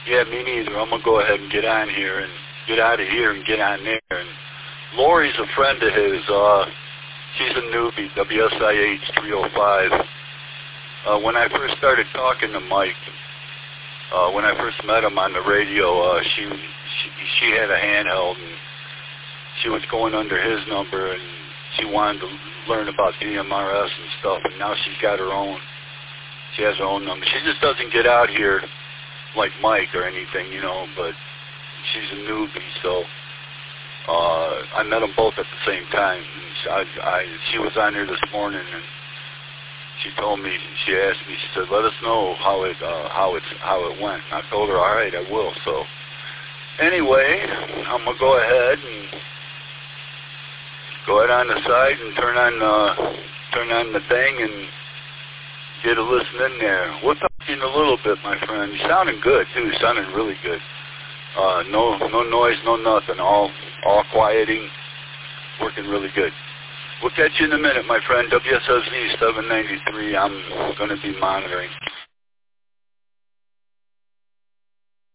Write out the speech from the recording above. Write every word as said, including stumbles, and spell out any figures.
Yeah, me neither. I'm gonna go ahead and get on here and get out of here and get on there. And Lori's a friend of his. Uh, she's a newbie, W S I H three oh five. Uh, when I first started talking to Mike, uh, when I first met him on the radio, uh, she, she she had a handheld and she was going under his number and she wanted to learn about D M R S and stuff. And now she's got her own. She has her own number. She just doesn't get out here like Mike or anything, you know, but she's a newbie, so uh, I met them both at the same time. And she, I, I, she was on here this morning, and she told me, she asked me, she said, let us know how it, uh, how it's, how it went. And I told her, all right, I will. So anyway, I'm gonna go ahead and go ahead on the side and turn on, uh, turn on the thing and get a listen in there. We'll talk to you in a little bit, my friend. You're sounding good, too. You're sounding really good. Uh, no no noise, no nothing. All all quieting. Working really good. We'll catch you in a minute, my friend. W S O Z seven ninety-three. I'm going to be monitoring.